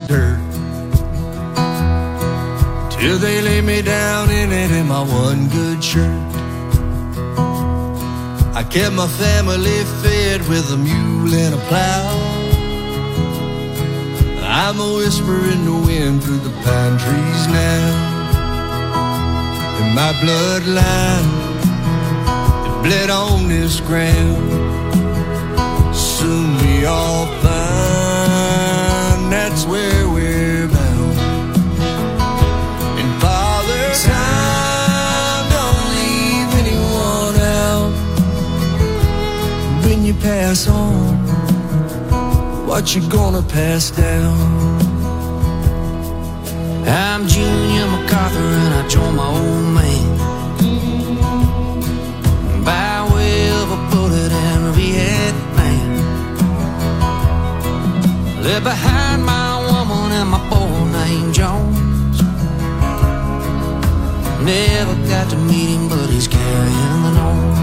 dirt, till they lay me down in it in my one good shirt. I kept my family fed with a mule and a plow. I'm a whisper in the wind through the pine trees now. And my bloodline, it bled on this ground. Soon we all find that's where we're bound. And Father Time, don't leave anyone out. When you pass on, what you gonna pass down? I'm Junior MacArthur and I joined my old man by way of a bullet and a rehab man. Left behind my woman and my boy named Jones. Never got to meet him, but he's carrying the norm.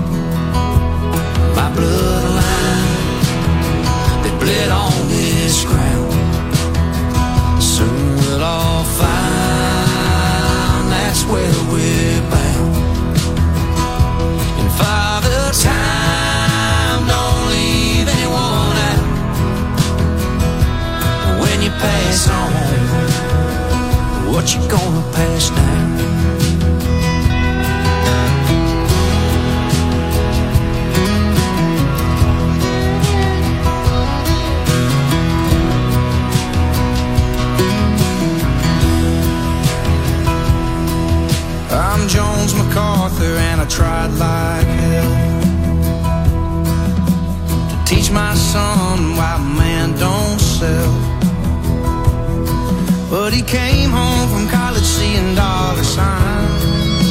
My bloodline, they bled on this ground. Soon we'll all find that's where we're bound. And Father Time, don't leave anyone out. When you pass on, what you gonna pass down? I'm Jones MacArthur and I tried like hell to teach my son why man don't sell. But he came home from college seeing dollar signs.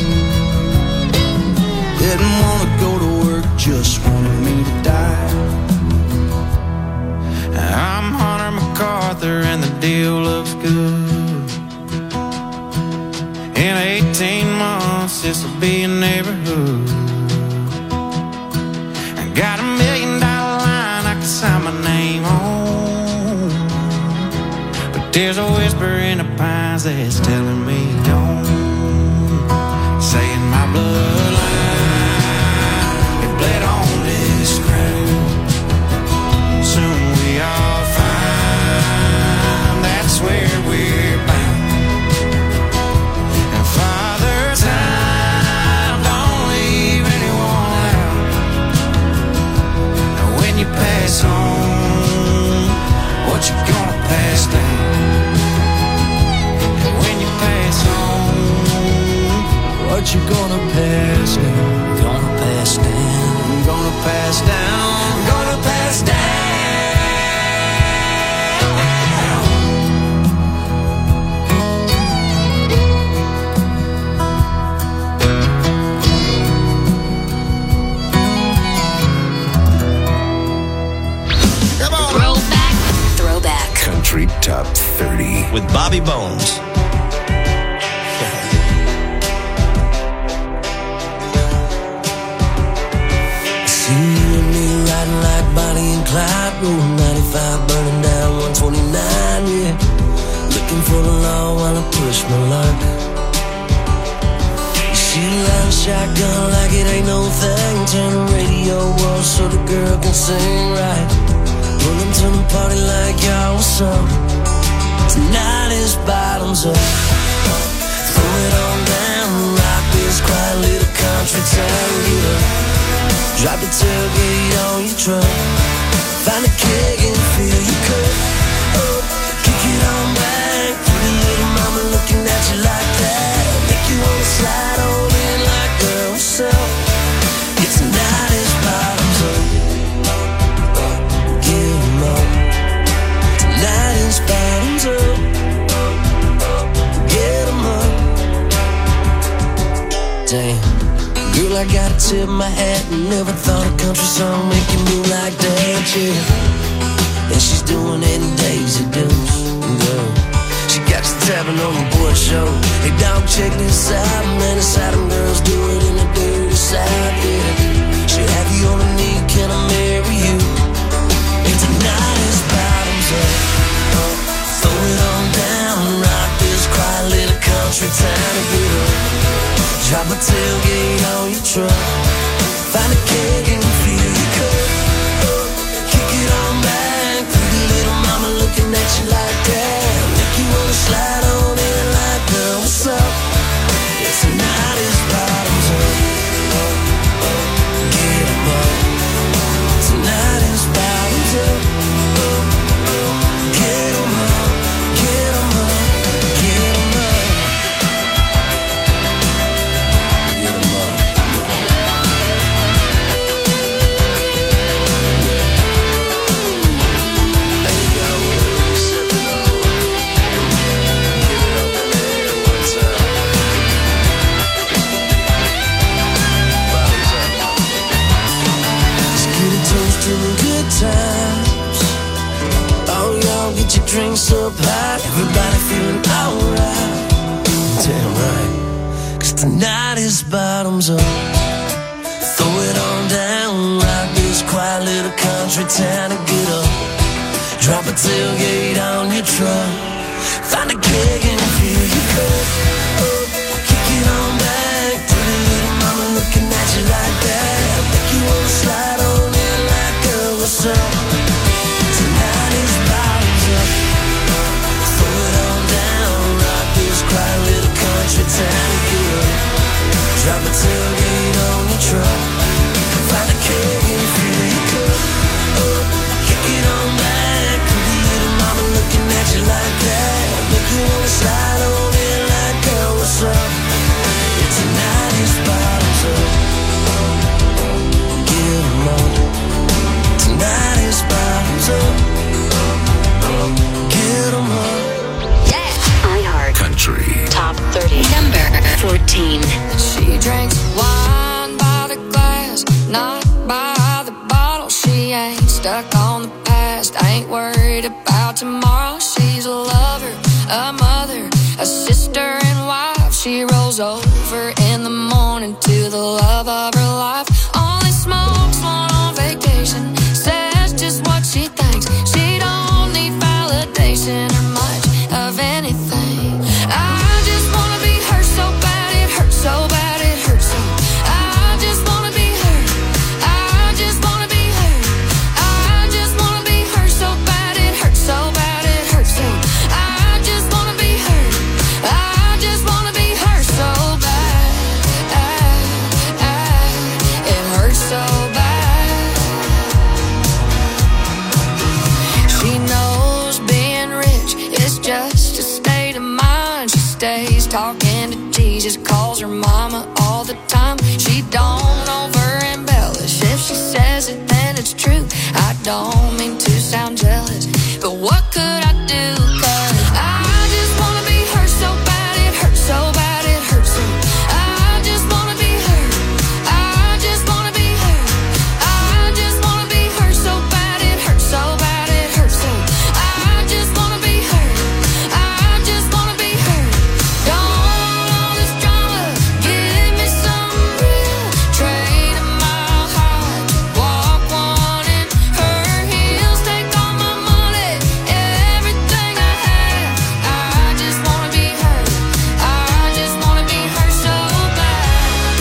Didn't want to go to work, just wanted me to die. I'm Hunter MacArthur and the deal looks good. In 18 months, this'll be a neighborhood. I got $1 million line I can sign my name on. But there's a whisper in the pines that's telling me don't. Saying my bloodline, it bled on this ground. Soon we all find that's where we're bound. Pass on, what you gonna pass down? And when you pass on, what you gonna pass down? Gonna pass down, gonna pass down, gonna pass down. Country Top 30 with Bobby Bones. See you and me riding like Bonnie and Clyde, rolling 95, burning down 129, yeah. Looking for the law while I push my luck. Shoot out a shotgun like it ain't no thing. Turn the radio off so the girl can sing right. Pull them to the party like y'all, what's up? Tonight is bottoms up. Throw it on down, rock this quiet little country town. Get up, drop the tailgate on your truck. Find a keg and fill your cup. Oh, kick it on back. Pretty little mama looking at you like that. Make you wanna slide on in like, girl, what's up? It's tonight is bottoms up. Tonight is bottoms up. Get 'em up. Damn, girl, I gotta tip my hat. Never thought a country song make you move like that, yeah. And she's doing it in Daisy Dukes, girl. She got you tapping on the board show. Hey, dog, check this out, man. It's how them girls do it in the dirty South, yeah. She'll have you on a knee, can I marry you? And tonight is bottoms up. Throw it right, everybody feeling alright. Damn right, 'cause tonight is bottoms up. Throw it on down, rock this quiet little country town and get up. Drop a tailgate on your truck, find a keg and fill your cup. Kick it on back, pretty little mama looking at you like that. Make you wanna slide on in like, girl, what's up? Tonight is bottoms up. Throw it on down, rock this quiet little country town and get up. Drop a tailgate on your truck, find a keg and fill your cup. Kick it on back, pretty little mama looking at you like that. Make you wanna slide on in like, girl, what's up? Yeah, tonight is bottoms up. Get 'em up. Tonight is bottoms up. Get 'em up. Yeah. iHeart Country Top 30. Number 14. She drinks wine by the glass, not by the bottle. She ain't stuck on the past, ain't worried about tomorrow. She's a lover, a mother, a sister and wife. She rolls over in the morning to the love of her life. Only smokes one on vacation, says just what she thinks. She don't need validation or much of anything. I just wanna be her so bad, it hurts so bad, it hurts so. I just wanna be her, I just wanna be her. I just wanna be her so bad, it hurts so bad, it hurts so. I just wanna be her, I just wanna be her so bad. It hurts so bad. She knows being rich is just a state of mind. She stays talking to Jesus, calls her mama all the time. She don't over embellish. If she says it, then it's true. I don't mean to sound jealous, but what could I do? 'Cause I just wanna be her so bad, it hurts so bad, it hurts so. I just wanna be her, I just wanna be her. I just wanna be her so bad, it hurts so bad, it hurts so. I just wanna be her, I just wanna be her. Don't want all this drama, give me some real. Trade a mile high, walk one in her heels. Take all my money, everything I have. I just wanna be her, I just wanna be her so bad.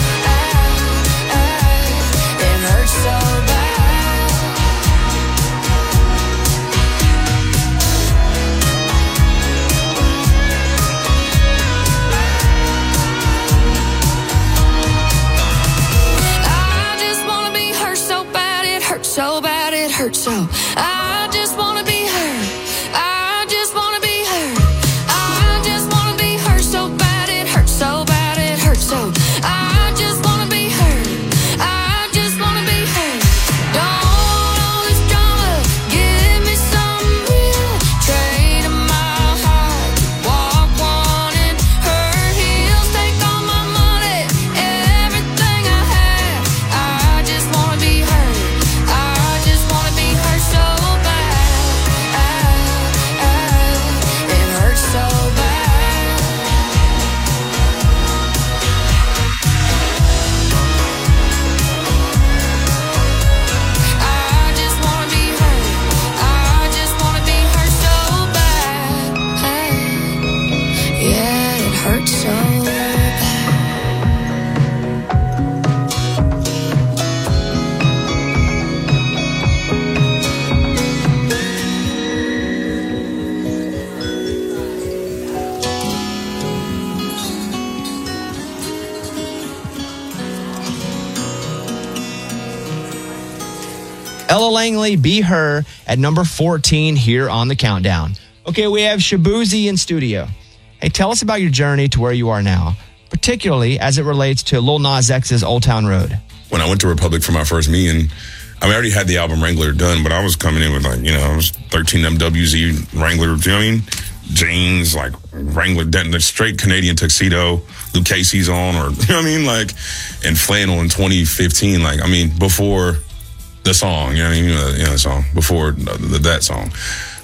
It hurts so bad. I just wanna be her so bad, it hurts so bad, it hurts so. I just wanna be her, I just wanna be her. I just wanna be her so bad, it hurts so bad, it hurts so. I just wanna be her, I just wanna be her. Don't want all this drama, give me some real. Trade a mile high, walk one in her heels. Take all my money, everything I have. I just wanna be her, I just wanna be her so bad. It hurts so bad. I just wanna be her, I just wanna be her so bad. Yeah, it hurts so bad. Ella Langley, Be Her, at number 14 here on the countdown. Okay, we have Shabuzi in studio. Hey, tell us about your journey to where you are now, particularly as it relates to Lil Nas X's Old Town Road. When I went to Republic for my first meeting, I mean, I already had the album Wrangler done, but I was coming in with like, you know, I was 13 MWZ Wrangler, you know what I mean? Jeans, like Wrangler, the straight Canadian tuxedo, Luke Casey's on, or, you know what I mean? Like, and flannel in 2015, like, I mean, before the song, you know what I mean? You know the song, before that song.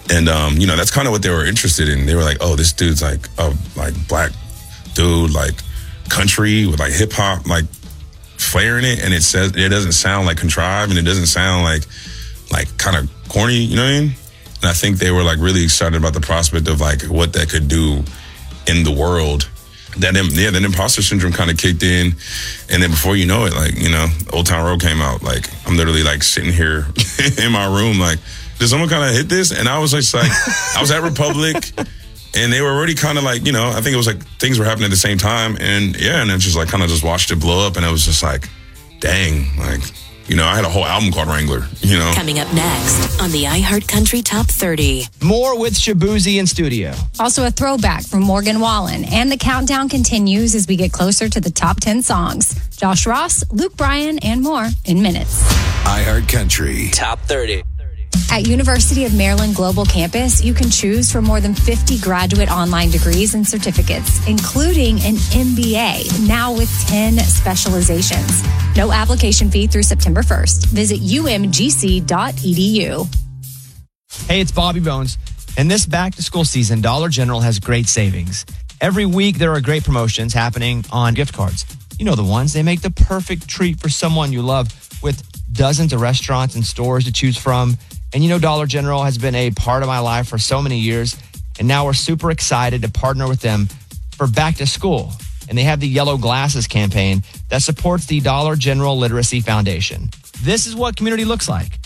And, that's kind of what they were interested in. They were like, oh, this dude's like a black dude, like country with like hip hop, like flair in it. And it doesn't sound like contrived, and it doesn't sound like kind of corny, you know what I mean? And I think they were like really excited about the prospect of like what that could do in the world. Then imposter syndrome kind of kicked in. And then before you know it, like, Old Town Road came out. Like, I'm literally like sitting here in my room, like, did someone kind of hit this? And I was just like, I was at Republic, and they were already kind of like, I think it was like things were happening at the same time. And it just like kind of just watched it blow up. And it was just like, dang, like, I had a whole album called Wrangler, Coming up next on the iHeart Country Top 30. More with Shaboozey in studio. Also a throwback from Morgan Wallen. And the countdown continues as we get closer to the top 10 songs. Josh Ross, Luke Bryan, and more in minutes. iHeart Country Top 30. At University of Maryland Global Campus, you can choose from more than 50 graduate online degrees and certificates, including an MBA, now with 10 specializations. No application fee through September 1st. Visit umgc.edu. Hey, it's Bobby Bones. And this back-to-school season, Dollar General has great savings. Every week, there are great promotions happening on gift cards. You know the ones. They make the perfect treat for someone you love, with dozens of restaurants and stores to choose from. And Dollar General has been a part of my life for so many years. And now we're super excited to partner with them for back to school. And they have the Yellow Glasses campaign that supports the Dollar General Literacy Foundation. This is what community looks like.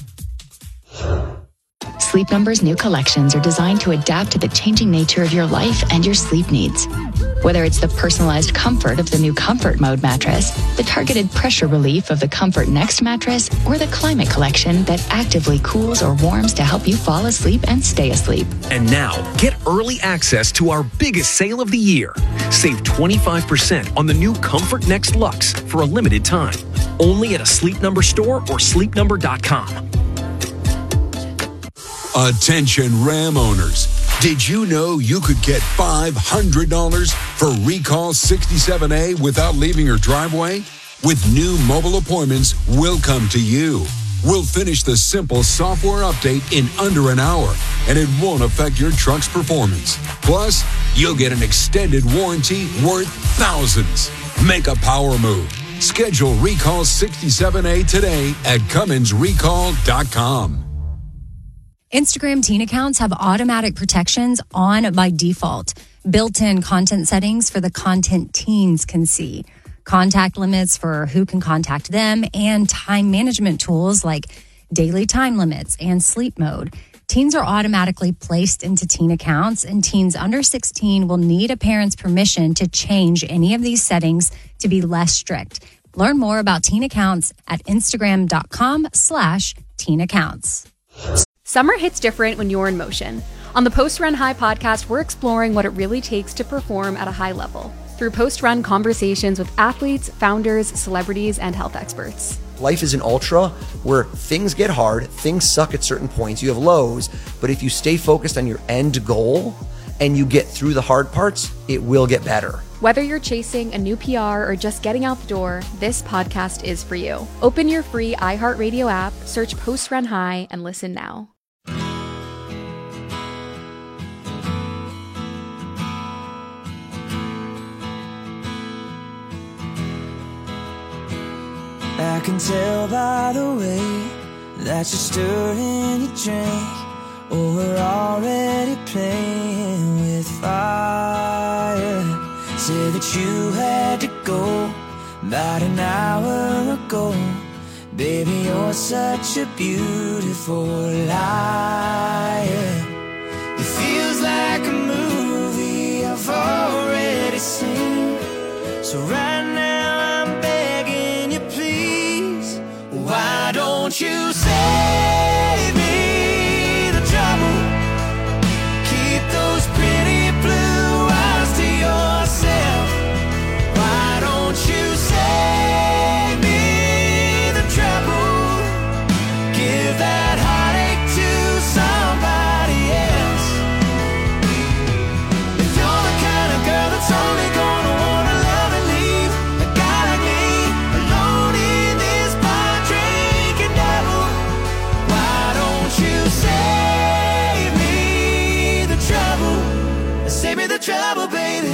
Sleep Number's new collections are designed to adapt to the changing nature of your life and your sleep needs. Whether it's the personalized comfort of the new Comfort Mode mattress, the targeted pressure relief of the Comfort Next mattress, or the Climate Collection that actively cools or warms to help you fall asleep and stay asleep. And now, get early access to our biggest sale of the year. Save 25% on the new Comfort Next Luxe for a limited time. Only at a Sleep Number store or sleepnumber.com. Attention Ram owners. Did you know you could get $500 for Recall 67A without leaving your driveway? With new mobile appointments, we'll come to you. We'll finish the simple software update in under an hour, and it won't affect your truck's performance. Plus, you'll get an extended warranty worth thousands. Make a power move. Schedule Recall 67A today at CumminsRecall.com. Instagram teen accounts have automatic protections on by default. Built-in content settings for the content teens can see. Contact limits for who can contact them, and time management tools like daily time limits and sleep mode. Teens are automatically placed into teen accounts, and teens under 16 will need a parent's permission to change any of these settings to be less strict. Learn more about teen accounts at Instagram.com/teen accounts. Summer hits different when you're in motion. On the Post Run High podcast, we're exploring what it really takes to perform at a high level through post-run conversations with athletes, founders, celebrities, and health experts. Life is an ultra where things get hard, things suck at certain points, you have lows, but if you stay focused on your end goal and you get through the hard parts, it will get better. Whether you're chasing a new PR or just getting out the door, this podcast is for you. Open your free iHeartRadio app, search Post Run High, and listen now. I can tell by the way that you're stirring your drink. Oh, we're already playing with fire. Said that you had to go about an hour ago. Baby, you're such a beautiful liar. It feels like a movie I've already seen. So right now I'm begging you, please, why don't you save me the trouble? Keep those pretty blue eyes to yourself. Why don't you save me the trouble? Give that heartache to somebody else. If you're the kind of girl that's only gonna wanna love and leave me the trouble, baby.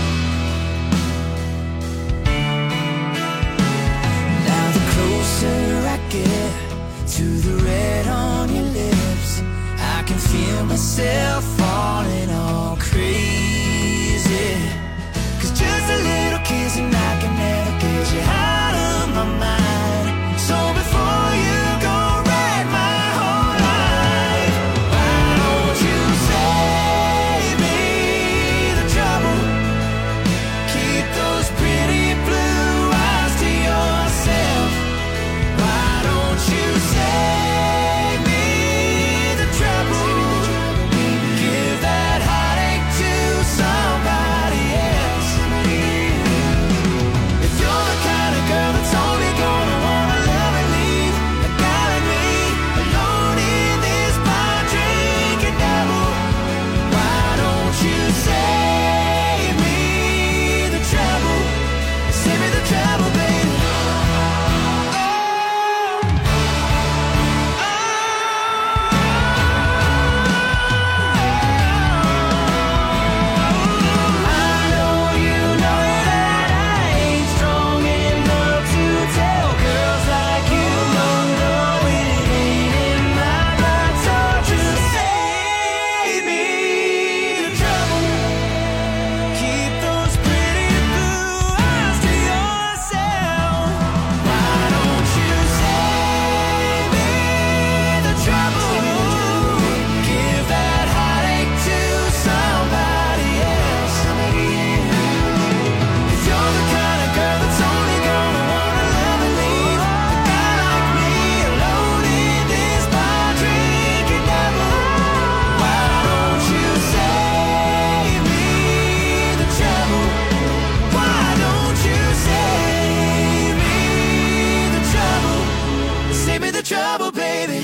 Now the closer I get to the red on your lips, I can feel myself falling all crazy. 'Cause just a little kiss and I can never get you out of my mind. So before you go write my whole life, why don't you save me the trouble? Keep those pretty blue eyes to yourself. Why don't you save me the trouble? Give that heartache to somebody else. If you're the kind of girl that's only gonna wanna love and leave a guy like me alone in this bar drinking double, why don't you save me the trouble? Save me the trouble, baby. I know you know that I ain't strong enough to tell girls like you don't know it ain't in my blood. So just save me the trouble. Keep those pretty blue eyes to yourself. Why don't you save me the trouble? Give that heartache to somebody else. If you're the kind of girl that's only gonna wanna love and leave a guy like me alone in this bar drinking double, why don't you save me the trouble? Why don't you save me the trouble? Save me the trouble, baby.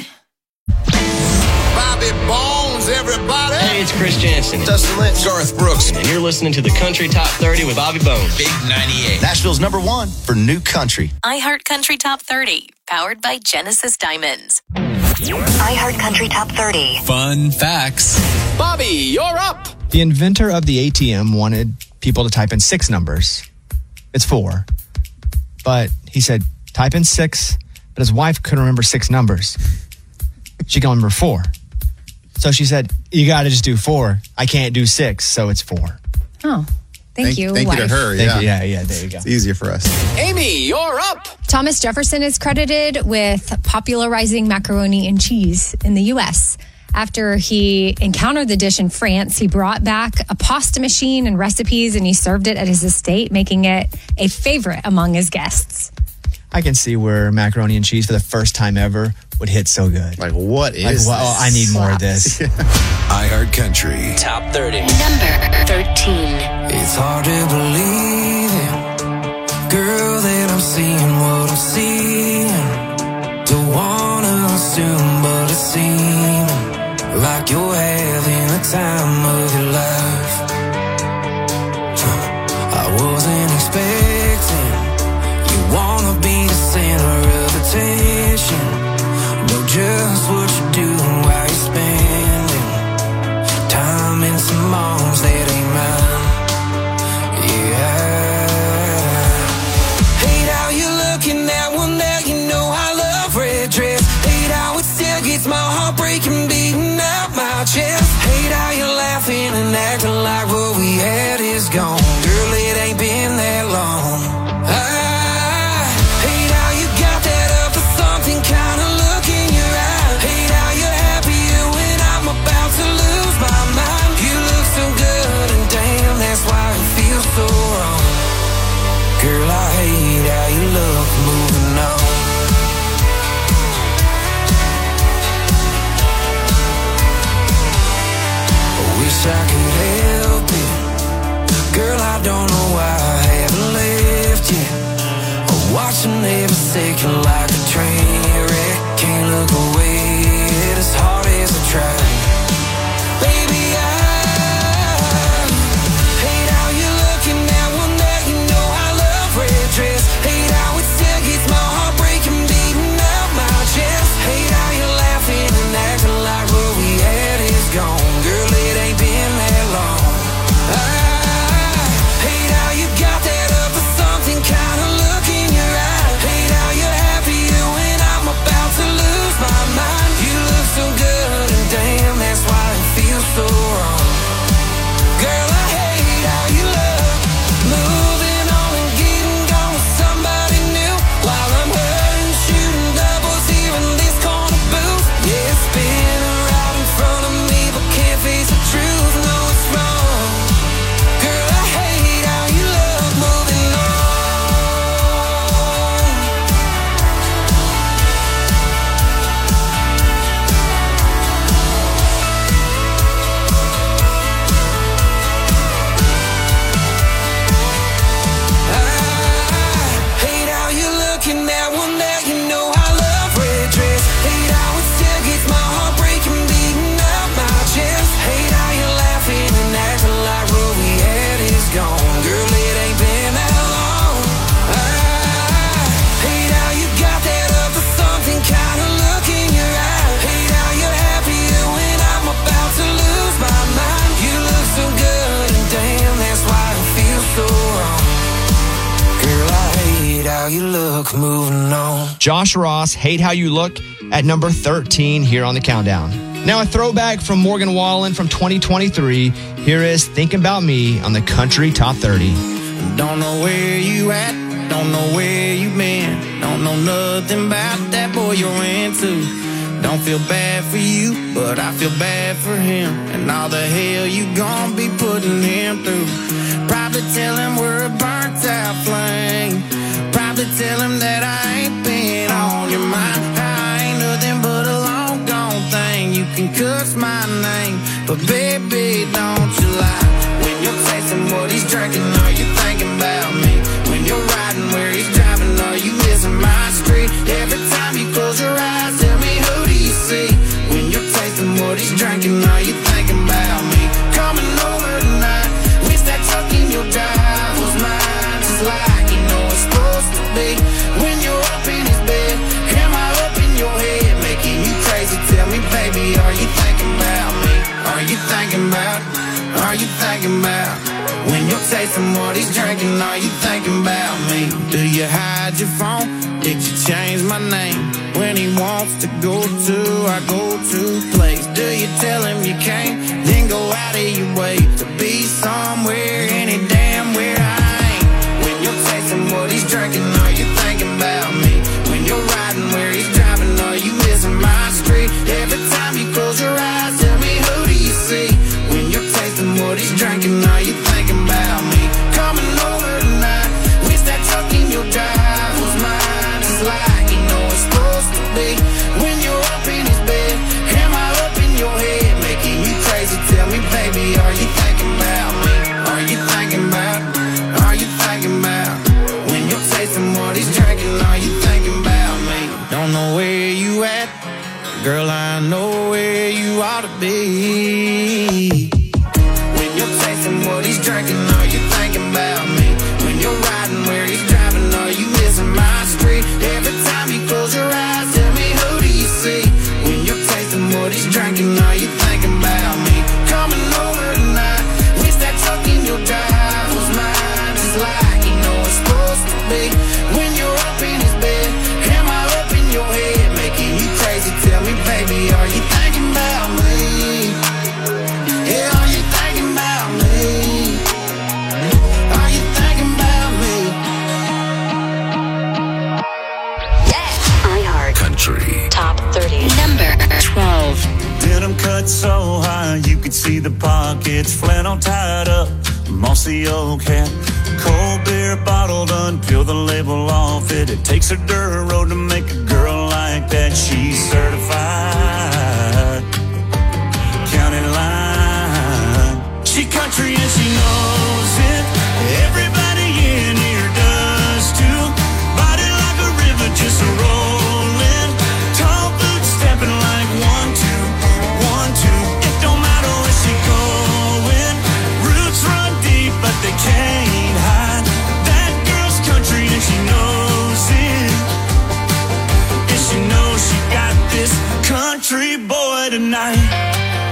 Bobby Bones, everybody. Hey, it's Chris Jansen. Dustin Lynch. Garth Brooks. And you're listening to the Country Top 30 with Bobby Bones. Big 98. Nashville's #1 for new country. iHeart Country Top 30, powered by Genesis Diamonds. iHeart Country Top 30. Fun facts. Bobby, you're up. The inventor of the ATM wanted people to type in 6 numbers. It's 4. But he said, type in 6, but his wife couldn't remember 6 numbers. She can remember 4. So she said, you got to just do 4. I can't do 6, so it's 4. Oh, thank you. Thank you to wife. her. Thank Yeah. you. Yeah, there you go. It's easier for us. Amy, you're up. Thomas Jefferson is credited with popularizing macaroni and cheese in the U.S. After he encountered the dish in France, he brought back a pasta machine and recipes, and he served it at his estate, making it a favorite among his guests. I can see where macaroni and cheese for the first time ever would hit so good. Like, what is Like, well, this? I need more of this. iHeart Country. Top 30. Number 13. It's hard to believe it, girl, that I'm seeing what I'm seeing. Don't wanna assume, but it seems like you're having the time of your life. I wasn't expecting you wanna be the center of attention. Know just what you're doing while you're spending time in some arms that ain't mine. Yeah. Hate how you're looking at one that you know I love red dress. Hate how it still gets my heart breaking, beating out my chest. Hate how you're laughing and acting like what we had is gone. Girl, it ain't been that long. I hate how you got that up for something kind of look in your eye. Hate how you're happier when I'm about to lose my mind. You look so good and damn, that's why it feels so wrong. Girl, I hate how you look moving on. I wish I could help it. Girl, I don't know why I haven't left yet. Watching every second like a train wreck. Can't look away as hard as I try. Baby, I hate how you're looking at one that you know I love red dress. Hate how it still gets my heart breaking, beating out my chest. Hate how you're laughing and acting like what we had is gone. Girl, it ain't been that long. how you look, moving on. Josh Ross, Hate How You Look, at number 13 here on the countdown. Now a throwback from Morgan Wallen from 2023. Here is Thinking About Me on the Country Top 30. Don't know where you at, don't know where you been, don't know nothing about that boy you're into. Don't feel bad for you, but I feel bad for him, and all the hell you gon' be putting him through. Probably tell him we're a burnt out flame, probably tell him that I ain't been on your mind. I ain't nothing but a long gone thing. You can cuss my name, but baby, don't you lie. When you're tasting what he's drinking, are you thinking about me? When you're riding where he's driving, are you missing my street? Every time you close your eyes, tell me who do you see? When you're tasting what he's drinking, are you thinking about me? Coming over tonight, wish that truck in your drive was mine, just like you know it's supposed to be. When you're up in his bed, am I up in your head, making you crazy? Tell me, baby, are you thinking about me? Are you thinking about? Are you thinking about? When you're tasting what he's drinking, are you thinking about me? Do you hide your phone? Did you change my name? When he wants to go to our go-to place, do you tell him you can't? Then go out of your way to be somewhere, any damn where I ain't. When you're tasting what he's drinking, are you thinking about me? When you're riding where he's driving, are you missing my street? Every time you close your eyes, tell me who do you see? When you're tasting what he's drinking, are you thinking about me? Coming over tonight, wish that truck in your drive was mine, just like you know it's supposed to be. When you're up in his bed, am I up in your head, making you crazy? Tell me, baby, are you thinking about me? Are you thinking about? Are you thinking about? When you're tasting what he's drinking, are you thinking about me? Don't know where you at, girl, I know where you ought to be. When you're tasting what he's drinking, are you thinking about me? When you're riding where he's driving, are you missing my street? Every time you close your eyes, tell me who do you see? When you're tasting what he's drinking, are you thinking about me? Coming over tonight, wish that truck in your drive was mine, just like you know it's supposed to be. When you're up in his bed, am I up in your head, making you crazy? Tell me, baby, are you thinking about me? Yeah, are you thinking about me? Are you thinking about me? iHeart Country Top 30. Number 12. Denim cut so high you could see the pockets, flannel tied up, mossy oak hat, cold beer bottle done, peel the label off it. It takes a dirt road to make a girl like that. She's certified county line. She country and she knows it. Everybody in here does too. Body like a river just rolling. Tall boots stepping like 1, 2, 1, 2. It don't matter where she going. Roots run deep but they can't hide. That girl's country and she knows it. And she knows she got this country boy tonight.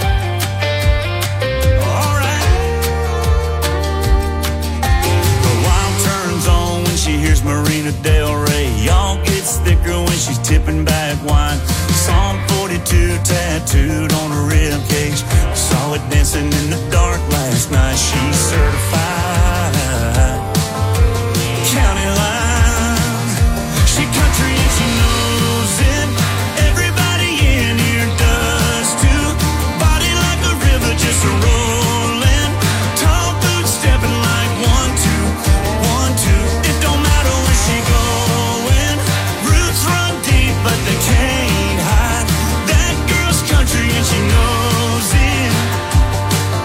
Marina Del Rey, y'all gets thicker when she's tipping back wine. Psalm 42 tattooed on her rib cage. Saw it dancing in the dark last night. She's certified county line. She country and she knows it. Everybody in here does too. Body like a river just rolling. Tall boots stepping like 1, 2, 1, 2. It don't matter where she going. Roots run deep but they can't hide. That girl's country and she knows it.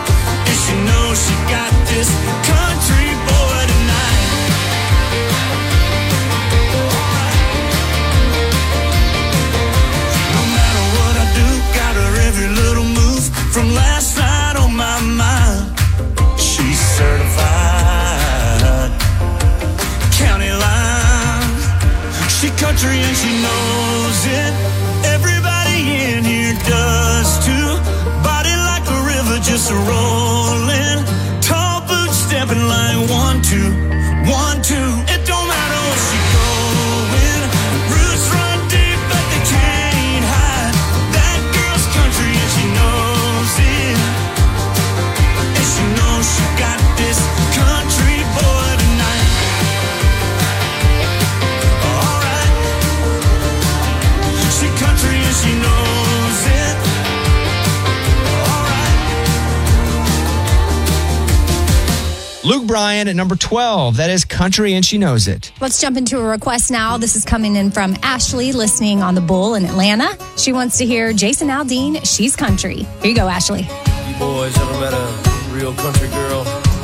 Luke Bryan at number 12. That is Country and She Knows It. Let's jump into a request now. This is coming in from Ashley, listening on the Bull in Atlanta. She wants to hear Jason Aldean, She's Country. Here you go, Ashley. You boys ever met a real country girl?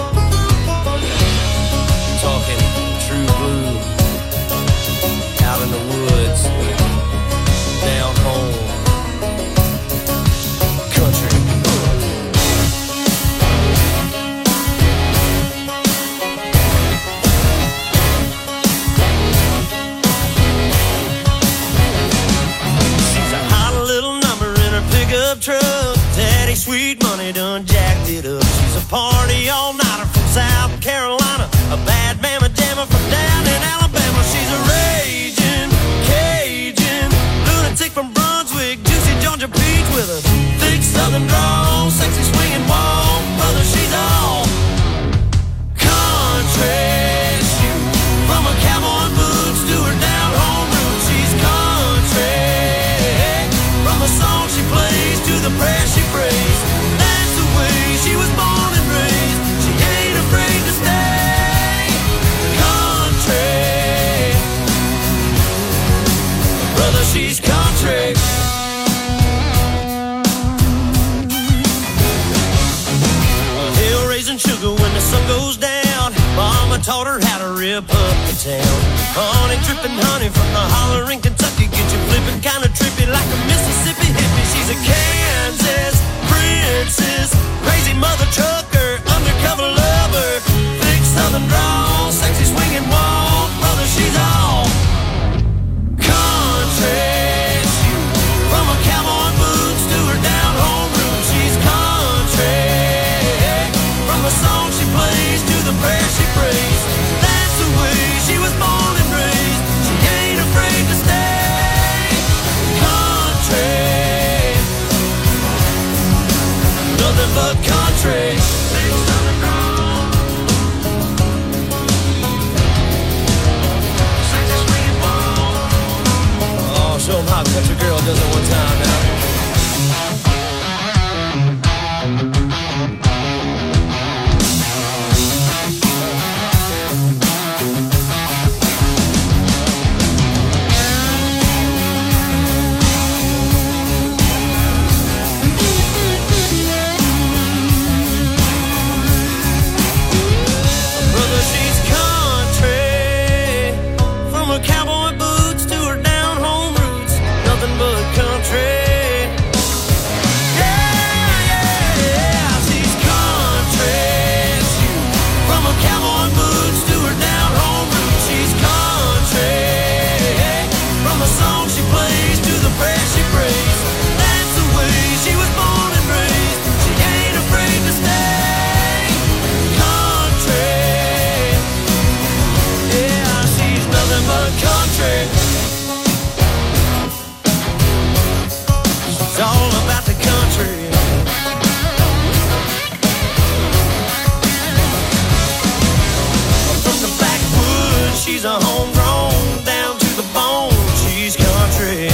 Talking true blue, out in the woods, down home, country. She's a hot little number in her pickup truck. Daddy sweet money done jacked it up. She's a party all-nighter from South Carolina, a bad mama jammer from down in Alabama. She's a raging Cajun lunatic from Brunswick, juicy Georgia peach with a thick southern drawl, sexy swinging walk. Brother, she's all country. From her cowboy boots to her down home roots, she's country. From the song she plays to the prayer she prays, that's the way she was born and raised. She ain't afraid to stay country. Brother, she's country. Hill raising sugar when the sun goes down. Mama taught her how to rip up the town. Honey dripping honey from the holler in Kentucky, get you flipping kinda trippy like a Mississippi hippie. She's a Kansas princess, crazy mother trucker, undercover lover, thick southern drawl, sexy swinging walk. Brother, she's all country. From her cowboy boots to her down home roots, she's country. From the song she plays to the prayer she prays, that's the way she was born and raised. She ain't afraid to stay country. Nothing but country. Oh, show 'em how a country girl does it one time now. Brother, she's country. From her cowboy boots to her down home roots, nothing but country. Yeah, yeah, yeah, she's country. From her cowboy boots to her down home roots, she's country. From the song she plays to the prayer she prays, that's the way she was born and raised. She ain't afraid to stay country. Yeah, she's nothing but country. She's all about the country. From the backwoods, she's a homegrown, down to the bone, she's country.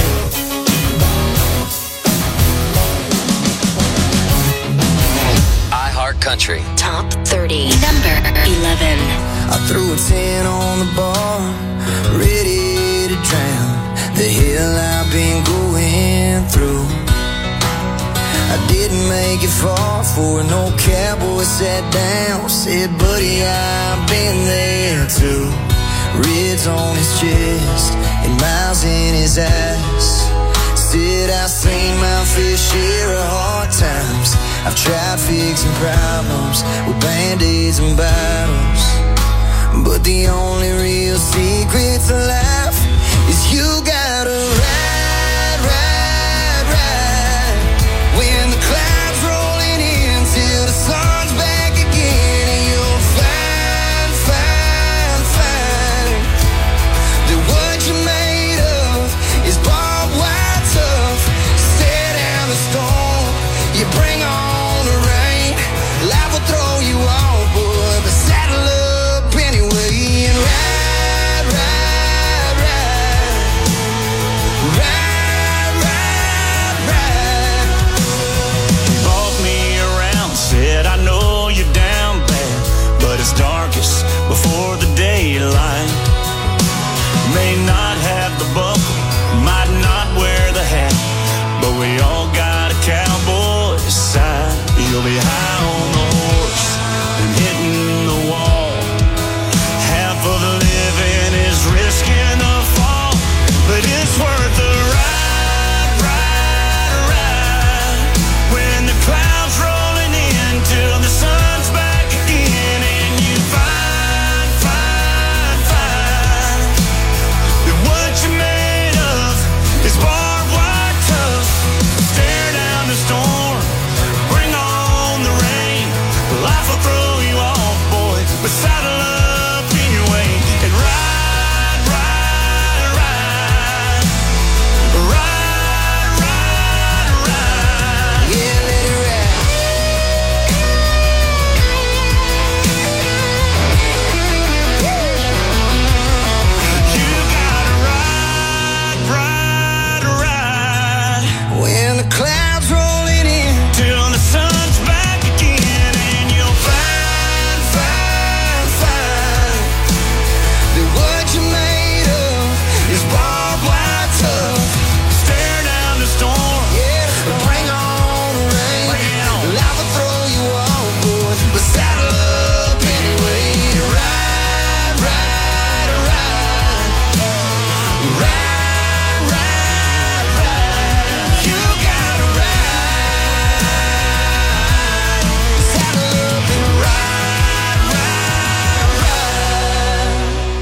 iHeart Country. Top 30. Number 11. I threw a 10 on the bar, ready to drown the hell I've been going through. I didn't make it far for an old cowboy sat down, said, buddy, I've been there too. Ribs on his chest and miles in his ass. Said I've seen my fair share of hard times. I've tried fixing problems with band-aids and bottles, but the only real secret to life is you gotta ride, ride, ride. When the clouds rolling in till the sun's back again, and you'll find, find, find that what you're made of is barbed wire tough. Stare down the storm, you bring on the rain. Life will throw you off, boy, but saddle up anyway and ride, ride, ride.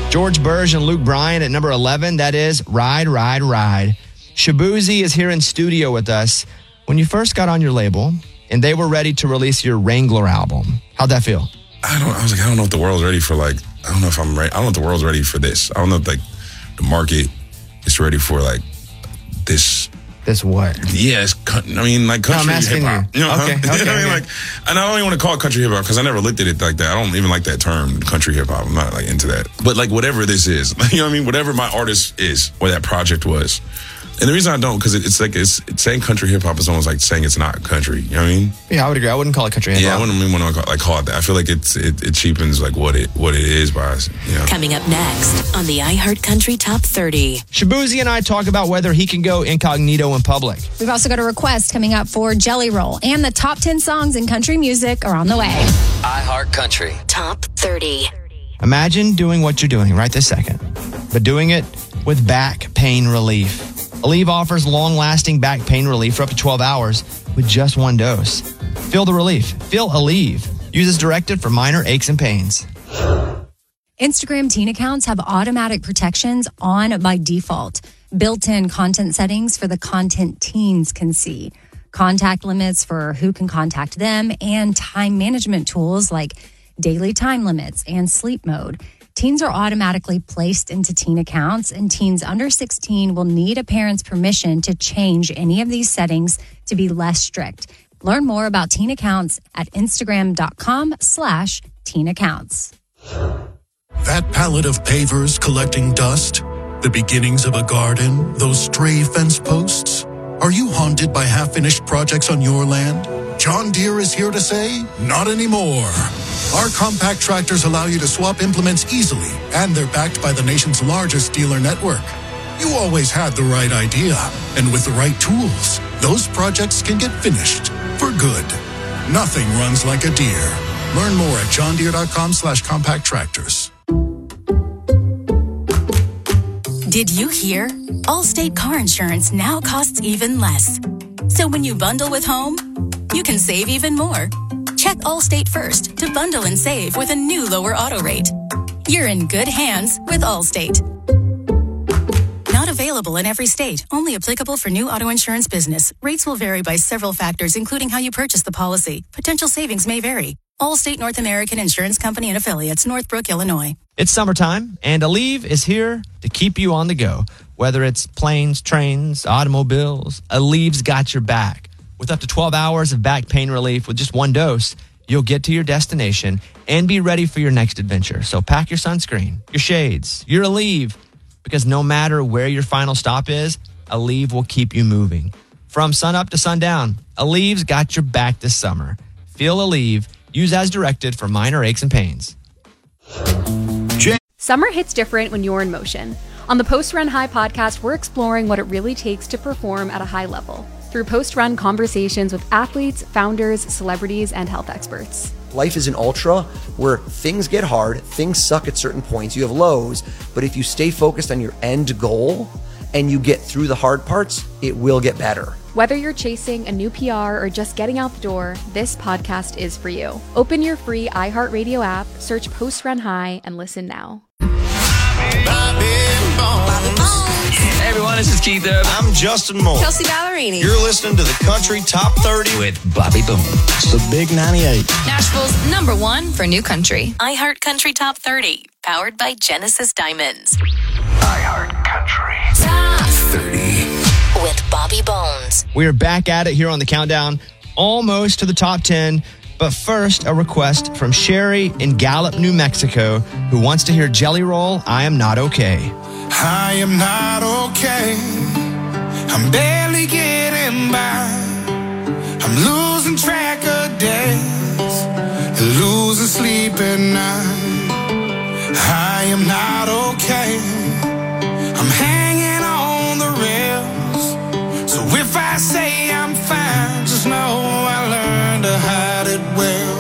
George Burge and Luke Bryan at number 11. That is Ride, Ride, Ride. Shaboozey is here in studio with us. When you first got on your label and they were ready to release your Wrangler album, how'd that feel? I was like, I don't know if the world's ready for I don't know if I'm ready. I don't know if the world's ready for this. I don't know if the market is ready for this. This what? Yeah, country hip hop. You know, Okay. And I don't even want to call it country hip hop because I never looked at it like that. I don't even like that term, country hip hop. I'm not into that. But whatever this is, you know what I mean? Whatever my artist is, or that project was. And the reason I don't, because it's saying country hip hop is almost like saying it's not country. You know what I mean? Yeah, I would agree. I wouldn't call it country hip hop. Yeah, I wouldn't even want to call it that. I feel like it cheapens what it is by us. You know? Coming up next on the iHeart Country Top 30. Shaboozey and I talk about whether he can go incognito in public. We've also got a request coming up for Jelly Roll, and the top 10 songs in country music are on the way. iHeart Country Top 30. Imagine doing what you're doing right this second, but doing it with back pain relief. Aleve offers long-lasting back pain relief for up to 12 hours with just one dose. Feel the relief. Feel Aleve. Use as directed for minor aches and pains. Instagram teen accounts have automatic protections on by default. Built-in content settings for the content teens can see. Contact limits for who can contact them, and time management tools like daily time limits and sleep mode. Teens are automatically placed into teen accounts, and teens under 16 will need a parent's permission to change any of these settings to be less strict. Learn more about teen accounts at Instagram.com/teen accounts. That pallet of pavers collecting dust, the beginnings of a garden, those stray fence posts. Are you haunted by half-finished projects on your land? John Deere is here to say, not anymore. Our compact tractors allow you to swap implements easily, and they're backed by the nation's largest dealer network. You always had the right idea, and with the right tools, those projects can get finished for good. Nothing runs like a Deere. Learn more at johndeere.com/compact tractors. Did you hear? Allstate car insurance now costs even less. So when you bundle with home, you can save even more. Check Allstate first to bundle and save with a new lower auto rate. You're in good hands with Allstate. Not available in every state. Only applicable for new auto insurance business. Rates will vary by several factors, including how you purchase the policy. Potential savings may vary. Allstate North American Insurance Company and Affiliates, Northbrook, Illinois. It's summertime, and Aleve is here to keep you on the go. Whether it's planes, trains, automobiles, Aleve's got your back. With up to 12 hours of back pain relief with just one dose, you'll get to your destination and be ready for your next adventure. So pack your sunscreen, your shades, your Aleve, because no matter where your final stop is, Aleve will keep you moving. From sunup to sundown, Aleve's got your back this summer. Feel Aleve. Use as directed for minor aches and pains. Summer hits different when you're in motion. On the Post Run High podcast, we're exploring what it really takes to perform at a high level through post-run conversations with athletes, founders, celebrities, and health experts. Life is an ultra where things get hard, things suck at certain points, you have lows, but if you stay focused on your end goal and you get through the hard parts, it will get better. Whether you're chasing a new PR or just getting out the door, this podcast is for you. Open your free iHeartRadio app, search Post Run High, and listen now. Hey everyone, this is Keith Urban. I'm Justin Moore. Kelsey Ballerini. You're listening to the Country Top 30 with Bobby Boone. It's the Big 98. Nashville's #1 for new country. iHeart Country Top 30, powered by Genesis Diamonds. iHeart Country Top 30 with Bobby Bones. We are back at it here on the countdown, almost to the top 10. But first, a request from Sherry in Gallup, New Mexico, who wants to hear Jelly Roll, I Am Not Okay. I am not okay. I'm barely getting by. I'm losing track of days, losing sleep at night. I am not okay. I'm hanging on the rails. So if I say I'm fine, just know I learned to hide it well.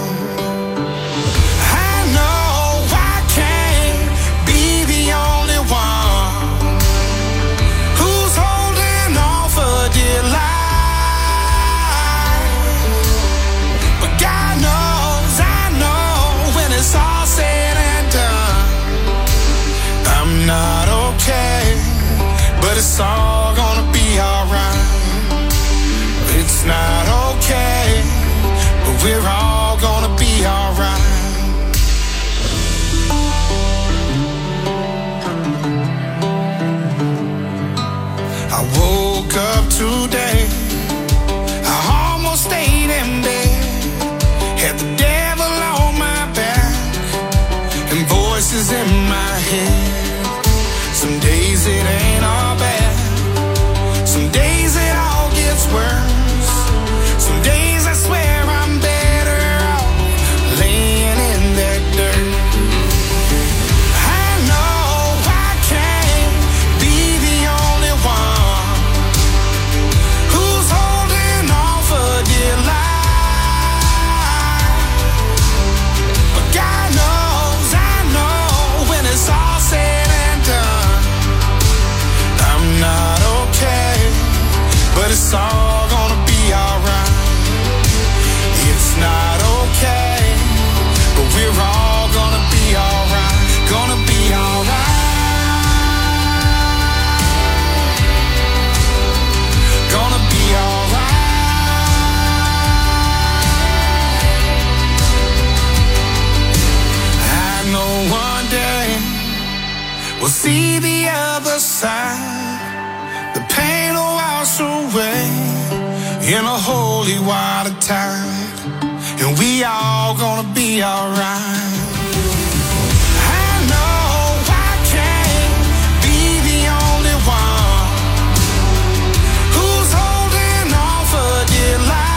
I know I can't be the only one who's holding on for dear life. But God knows, I know when it's all said and done, it's all gonna be alright. It's not okay, but we're all gonna be alright. I woke up today, I almost stayed in bed, had the devil on my back and voices in my head. Some days it ain't all bad, some days it all gets worse. Some days I swear I'm better off laying in that dirt. I know I can't be the only one who's holding on for dear life. But God knows, I know when it's all said and done, I'm not okay, but it's all gonna be alright. It's not okay, but we're all gonna be alright. Gonna be alright. Gonna be alright. I know one day we'll see the other side. The pain will wash away in a holy water tide, and we all gonna be alright. I know I can't be the only one who's holding on for dear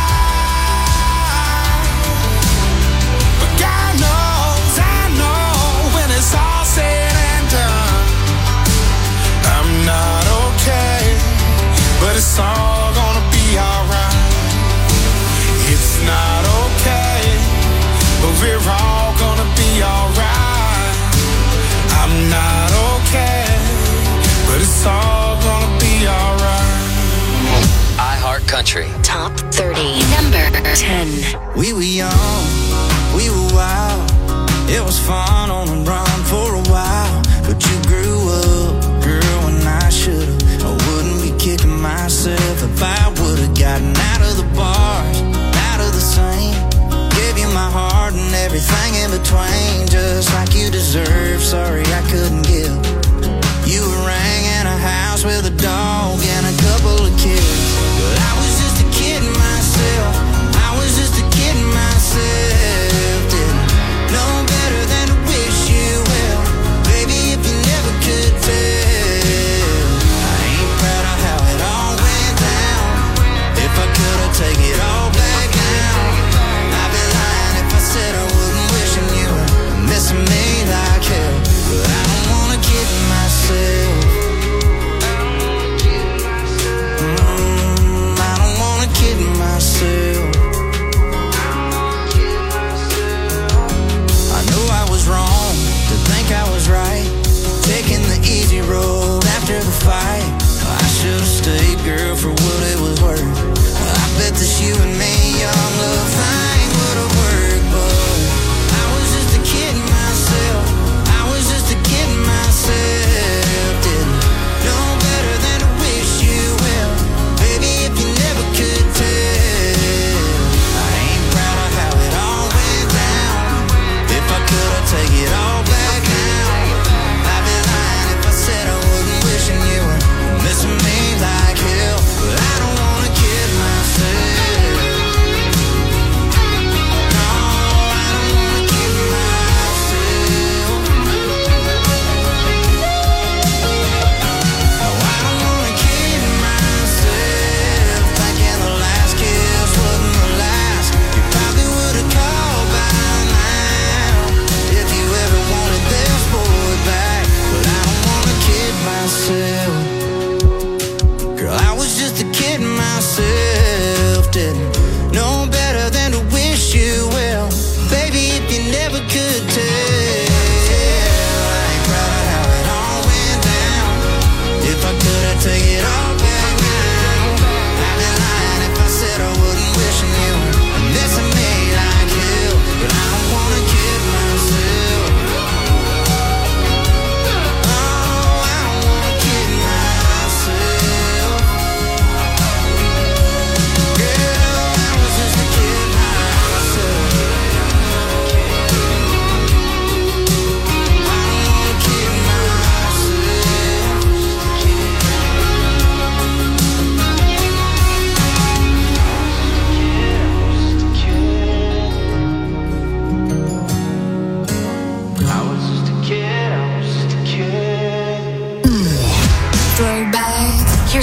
life, but God knows, I know when it's all said and done, I'm not okay, but it's all gonna be alright. It's not okay, but we're all gonna be alright. I'm not okay, but it's all gonna be alright. iHeart Country. Top 30. Number 10. We were young, we were wild. It was fun on the run for a while. But you grew up, girl, when I should've. I wouldn't be kicking myself if I would've gotten out of the bars, out of the scene. Gave you my heart and everything in between, just like you deserve. Sorry I couldn't give. You rang in a house with a dog and a couple of kids, but I was just a kid myself. I was just a kid myself. Didn't know better than to wish you well, baby, if you never could tell. I ain't proud of how it all went down. If I could, I'd take it all back now. I'd be lying if I said I wouldn't wish you were missing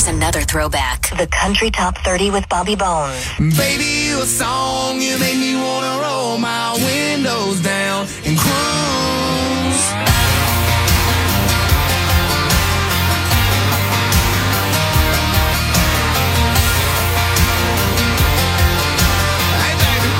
another throwback. The Country Top 30 with Bobby Bones. Baby, you a song, you make me wanna roll my windows down and cruise. Hey, baby.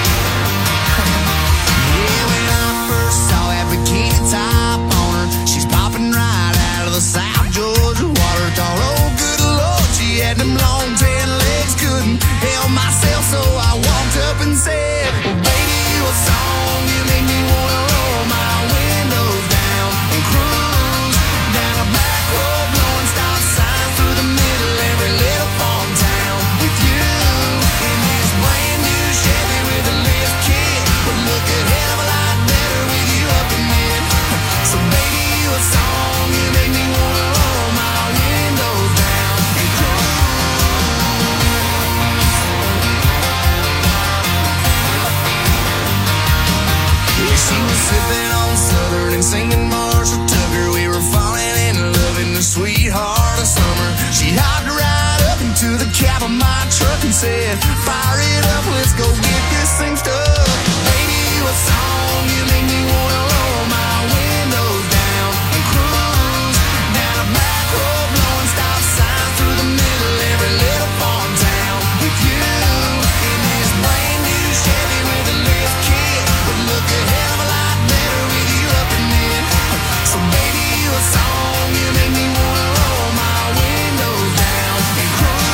Yeah, when I first saw that bikini top on her, she's popping right out of the South Georgia water. Thought, oh, good Lord, she had them long tan legs, couldn't help myself, so I walked up and said, well, baby, you a song, you make me wanna roll my windows down and cruise down a back road, blowing stop signs through the middle of every little farm town with you in this brand new Chevy with a lift kit, would look a hell of a lot better with you up in it. So baby, you a song, you make me wanna roll my windows down and cruise. Yeah, she was sipping on Southern and singing Marshall Tucker. We were falling in love in the sweetheart of summer. She hopped right up into the cab of my truck and said, fire it up, let's go get this thing stuck. Baby, you a song, you make me wanna roll my windows down and cruise down a back road, blowing stop signs through the middle of every little farm town with you in this brand new Chevy with a lift kit, would look a hell of a lot better with you up in it. So baby, you a song, you make me wanna roll my windows down and cruise.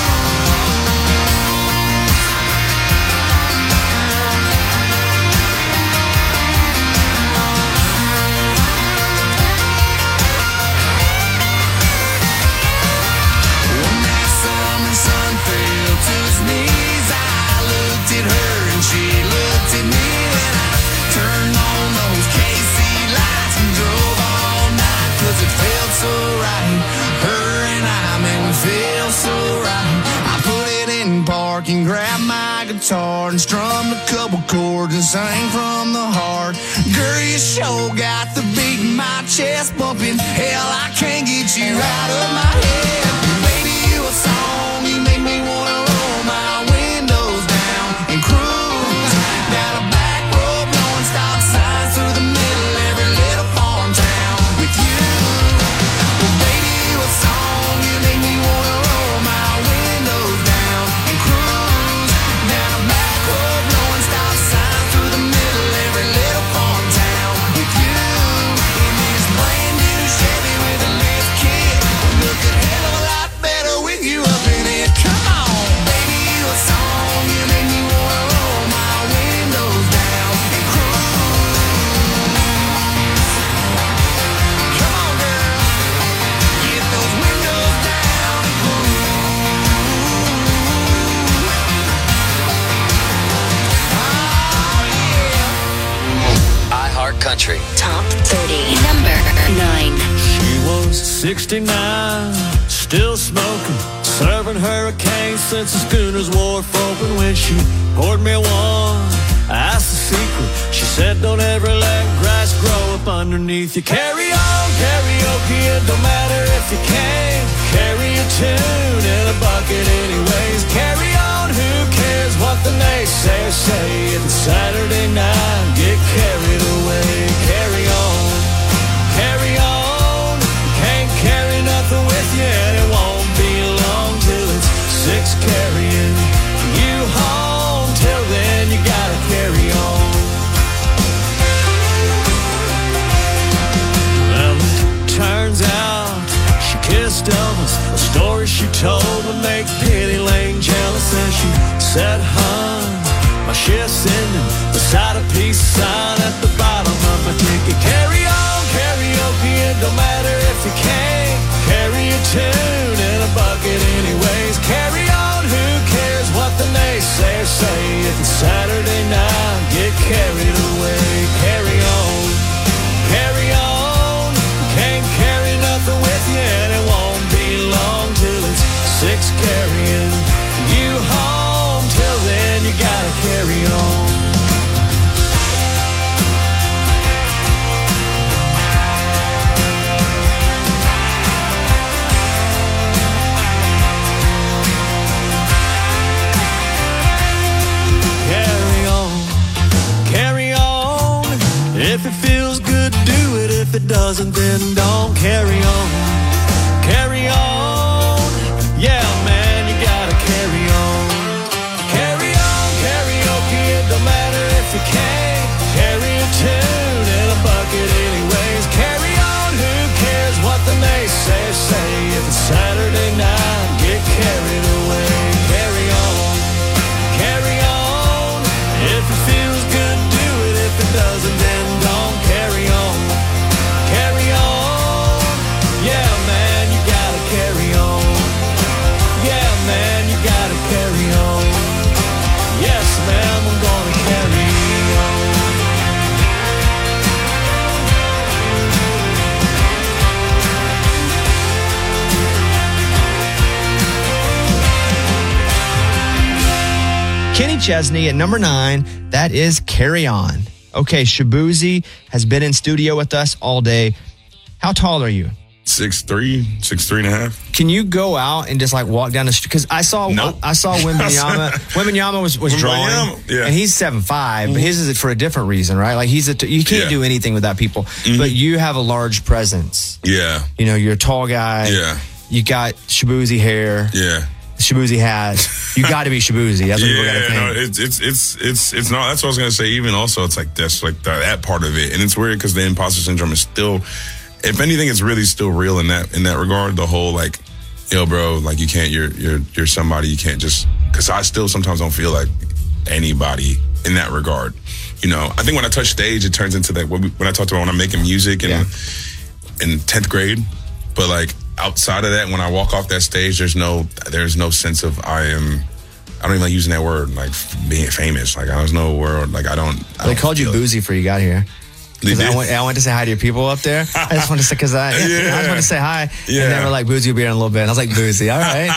When that summer sun fell to his knees, I looked at her and she looked at me, and I turned on those KC lights and drove all night, 'cause it felt so right. Her and I, man, we feel so right. I put it in park and grabbed my guitar and strummed a couple chords and sang from the heart. Girl, you sure got the beat in my chest bumping. Hell, I can't get you out of my head. Baby, you a song, you make me wanna roll my windows down and cruise down a back road, blowing stop signs through the middle of every little farm town with you. Well, baby, you a song, you make me wanna roll my windows down and cruise down a back road, blowing stop signs through the middle of every little farm town with you in this brand new Chevy with a lift kit, would look a hell of a lot better with you up in it. Come on, baby, you a song, you make me wanna roll my windows down and cruise. Come on, girl, get those windows down and iHeartCountry. Top 30. Number 9. She was 69, still smoking, serving hurricanes since the schooners wharf open. When she poured me one, I asked the secret. She said, don't ever let grass grow up underneath you. Carry on, karaoke, it don't matter if you can't carry a tune in a bucket anyways. Carry on, who cares what the naysayers say? If it's Saturday night, get carried away. Carry on, carry on. Can't carry nothing with you, and it won't be long till it's 6 carrying you home. Till then, you gotta carry on. Well, it turns out she kissed Elvis. A story she told would make Penny Lane jealous, and she said, "Hun, my shift's ending," beside a peace sign at the bottom of my ticket. Carry on, karaoke, it don't matter if you can't carry a tune in a bucket anyways. Carry on, who cares what the naysayers say? If it's Saturday night, get carried away. Carry on, carry on. Can't carry nothing with you, and it won't be long till it's If it feels good, do it. If it doesn't, then don't. Carry on. Carry on. Yeah, man, you gotta carry on. Carry on, karaoke. It don't matter if you can't carry a tune in a bucket anyways. Carry on, who cares what the naysayers say? If it's Saturday night, get carried away. Carry on, carry on. If it feels good, do it. If it doesn't, then don't. Carry on, carry on. Yeah, man, you gotta carry on. Yeah, man, you gotta carry on. Yes, ma'am, I'm gonna carry on. Kenny Chesney at number 9. That is Carry On. Okay, Shabuzi has been in studio with us all day. How tall are you? 6'3", 6'3.5". Can you go out and just like walk down the street? Because I saw Wembanyama. Wembanyama was drawing, yeah. and he's 7'5", but his is for a different reason, right? Like you can't do anything without people, but you have a large presence. Yeah, you know, you're a tall guy. Yeah, you got Shabuzi hair. Yeah. Shabuzi hat. You got to be Shabuzi. That's what people got to think. No, it's not. That's what I was gonna say. Even also, it's like that's like that part of it, and it's weird because the imposter syndrome is still, if anything, it's really still real in that regard. The whole like, yo, bro, like you can't. You're somebody. You can't just because I still sometimes don't feel like anybody in that regard. You know, I think when I touch stage, it turns into that when I talked about when I'm making music in 10th grade, but like. Outside of that, when I walk off that stage, there's no sense of I don't even like using that word, like being famous. Like there's no word, like I don't. They called you Boozy before you got here. I went to say hi to your people up there. I just wanted to say I just wanted to say hi, and they were like, "Boozy will be here in a little bit." And I was like, "Boozy, all right."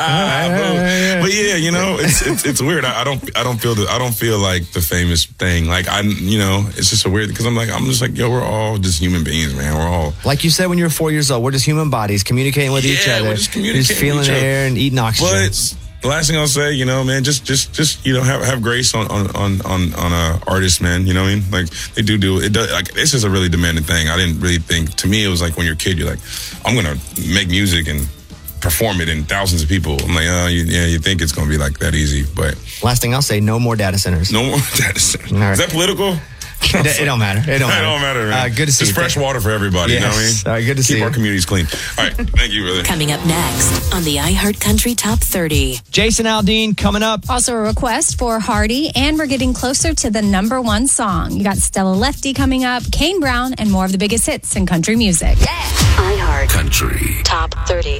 But yeah, you know, it's weird. I don't feel like the famous thing. Like it's just a weird because I'm just like, yo, we're all just human beings, man. We're all like you said when you were 4 years old. We're just human bodies communicating with each other, we're just feeling the air and eating oxygen. But the last thing I'll say, you know, man, just have grace on artists, man. You know what I mean? Like they do it. Like this is a really demanding thing. I didn't really think. To me, it was like when you're a kid, you're like, I'm gonna make music and perform it in thousands of people. I'm like, you think it's gonna be like that easy? But last thing I'll say, no more data centers. No more data centers. Right. Is that political? It don't matter. It don't matter, man. Good to see you. It's fresh water for everybody. Yes. You know what I mean? All right, good to see you. Keep our communities clean. All right, thank you, brother. Coming up next on the iHeartCountry Top 30. Jason Aldean coming up. Also a request for Hardy, and we're getting closer to the number 1 song. You got Stella Lefty coming up, Kane Brown, and more of the biggest hits in country music. iHeartCountry Top 30.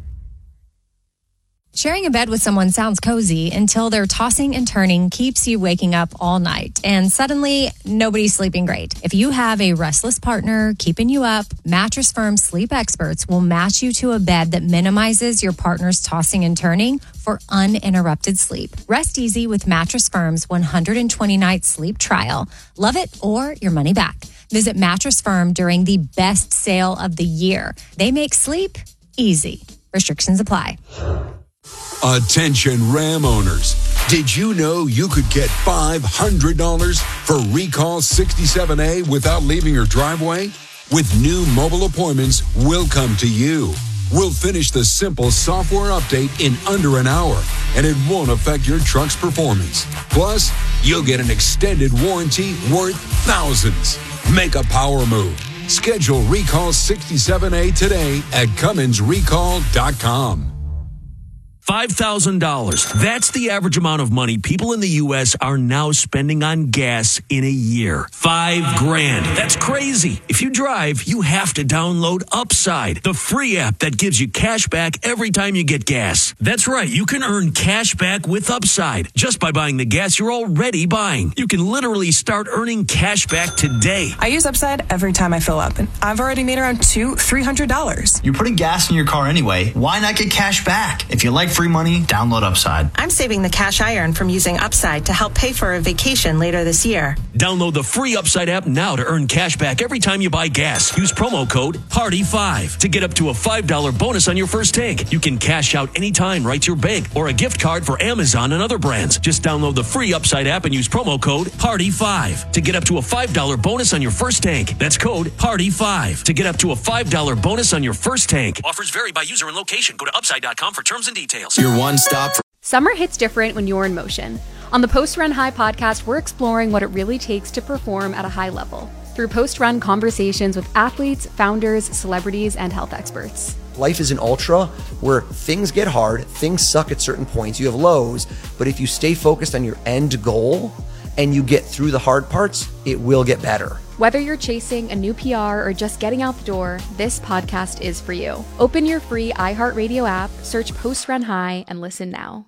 Sharing a bed with someone sounds cozy until their tossing and turning keeps you waking up all night. And suddenly, nobody's sleeping great. If you have a restless partner keeping you up, Mattress Firm sleep experts will match you to a bed that minimizes your partner's tossing and turning for uninterrupted sleep. Rest easy with Mattress Firm's 120-night sleep trial. Love it or your money back. Visit Mattress Firm during the best sale of the year. They make sleep easy. Restrictions apply. Attention Ram owners. Did you know you could get $500 for Recall 67A without leaving your driveway? With new mobile appointments, we'll come to you. We'll finish the simple software update in under an hour, and it won't affect your truck's performance. Plus, you'll get an extended warranty worth thousands. Make a power move. Schedule Recall 67A today at CumminsRecall.com. $5,000. That's the average amount of money people in the U.S. are now spending on gas in a year. $5,000. That's crazy. If you drive, you have to download Upside, the free app that gives you cash back every time you get gas. That's right. You can earn cash back with Upside just by buying the gas you're already buying. You can literally start earning cash back today. I use Upside every time I fill up, and I've already made around $300. You're putting gas in your car anyway. Why not get cash back? If you like free money, download Upside. I'm saving the cash I earn from using Upside to help pay for a vacation later this year. Download the free Upside app now to earn cash back every time you buy gas. Use promo code PARTY5 to get up to a $5 bonus on your first tank. You can cash out anytime right to your bank or a gift card for Amazon and other brands. Just download the free Upside app and use promo code PARTY5 to get up to a $5 bonus on your first tank. That's code PARTY5 to get up to a $5 bonus on your first tank. Offers vary by user and location. Go to upside.com for terms and details. Your one stop for Summer hits different when you're in motion. On the Post Run High podcast, we're exploring what it really takes to perform at a high level through post-run conversations with athletes, founders, celebrities, and health experts. Life is an ultra where things get hard, things suck at certain points, you have lows, but if you stay focused on your end goal and you get through the hard parts, it will get better. Whether you're chasing a new PR or just getting out the door, this podcast is for you. Open your free iHeartRadio app, search Post Run High, and listen now.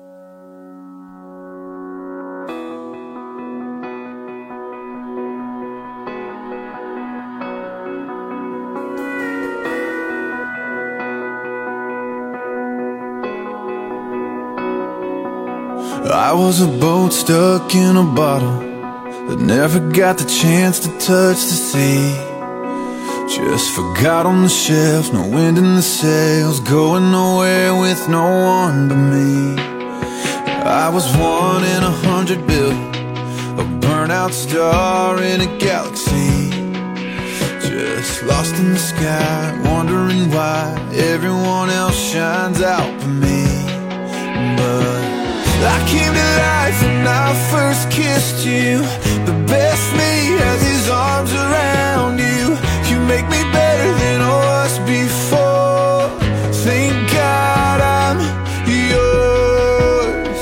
I was a boat stuck in a bottle that never got the chance to touch the sea. Just forgot on the shelf, no wind in the sails, going nowhere with no one but me. I was 1 in 100 billion, a burnout star in a galaxy. Just lost in the sky, wondering why everyone else shines out for me. But I came to life when I first kissed you. The best me has his arms around you. You make me better than I was before. Thank God I'm yours.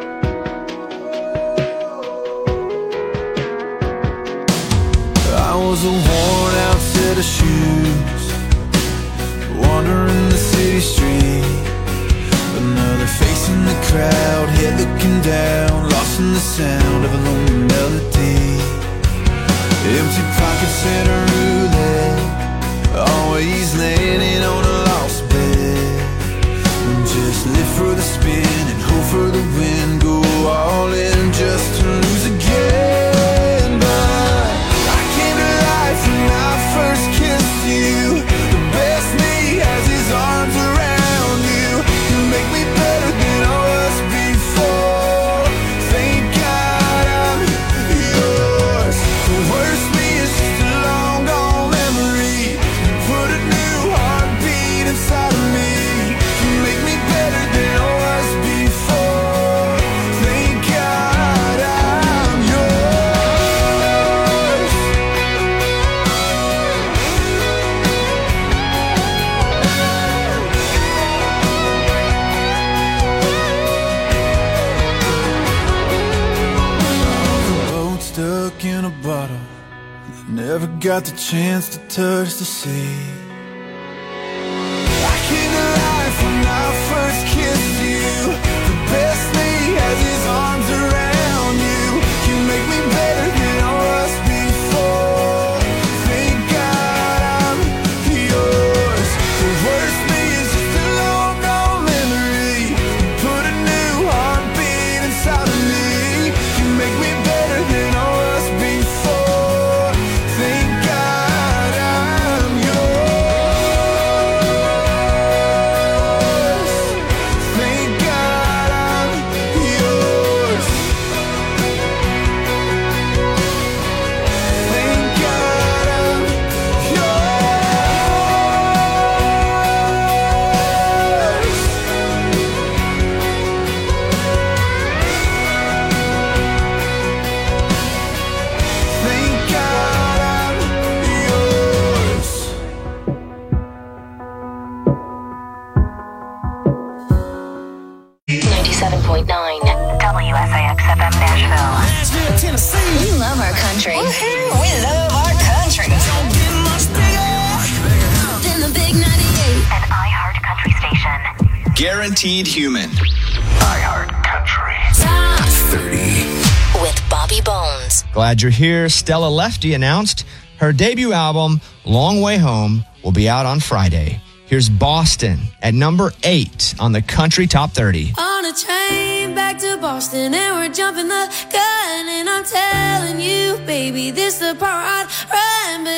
I was a worn out set of shoes, wandering the city street. Another face in the crowd, head looking down, lost in the sound of a lonely melody. Empty pockets and a roulette, always landing on a lost bet. Just live for the spin and hope for the win, go all in just to lose again. But I came to life when I first kissed you. The best me has his arms around you. You make me better than I was before. Thank God I'm yours. The worst me is just a long gone memory. You put a new heartbeat inside of me. You make me better than I was before. Thank God I'm yours. Boat stuck in a bottle, never got the chance to touch the sea. I came to life when I first kissed you. The best me has his arms around you. You make me better than I was before. Thank God I'm yours. The worst me is just a long gone memory. You put a new heartbeat inside of me. You make me better than I was before. Thank God I'm yours. Thank God I'm yours. Thank God I'm Thank God I'm yours. 97.9 WSIX FM Nashville. Tennessee. We love our country. We love our country. Don't get much bigger than the big 98. An iHeart Country station. Guaranteed Human. iHeart Country. Top 30 with Bobby Bones. Glad you're here. Stella Lefty announced her debut album, Long Way Home, will be out on Friday. Here's Boston at number 8 on the Country Top 30. On a train back to Boston and we're jumping the gun, and I'm telling you, baby, this the part I'd run, but